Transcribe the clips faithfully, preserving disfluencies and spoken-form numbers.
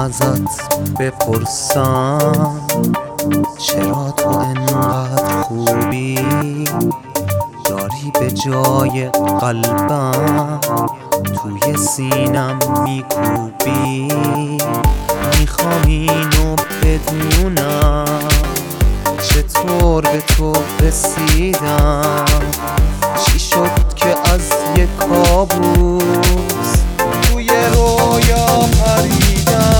ازت بپرسم چرا تو انقدر خوبی، داری به جای قلبم توی سینم میکوبی. میخوام اینو بدونم چطور به تو رسیدم، چی شد که از یک کابوس توی رویا پریدم.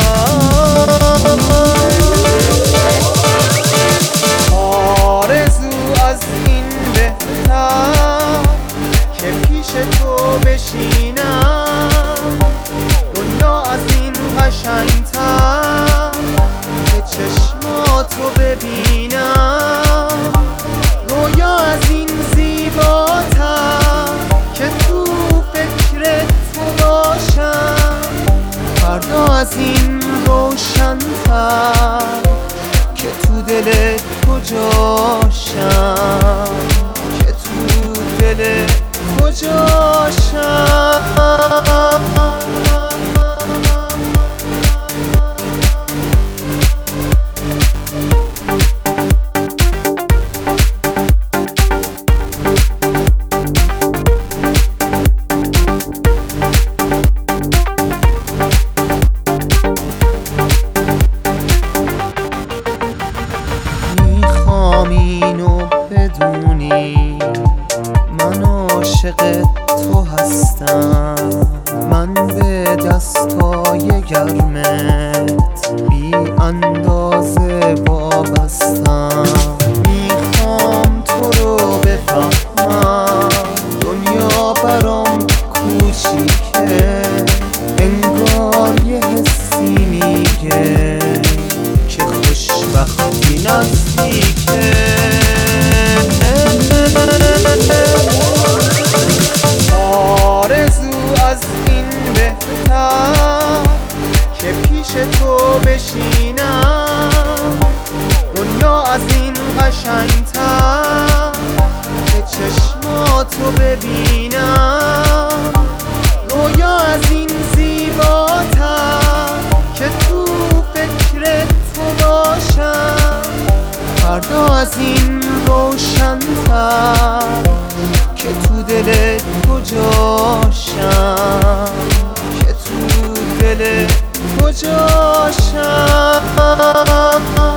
آرزو از این بهتر که پیش تو بشینم، دنیا از این قشنگتر که چشماتو ببینم، رویا از این زیباتر که تو فکرت باشم، فردا از این روشن‌تر که تو دل تو جاشم، که تو دل تو جاشم. اینو بدونی من عاشق تو هستم، من به دستای گرمت بی اندازه وابستم. میخوام تو رو بفهمم، دنیا برام کوچیکه، انگار یه حسی میگه که خوشبختی نزدیکه. آرزو از این بهتر که پیش تو بشینم، دنیا از این قشنگتر که چشماتو ببینم، رویا از این زیباتر که تو فکرت باشم، فردا از این روشن‌تر که تو دل تو جاشم، که تو دل تو جاشم.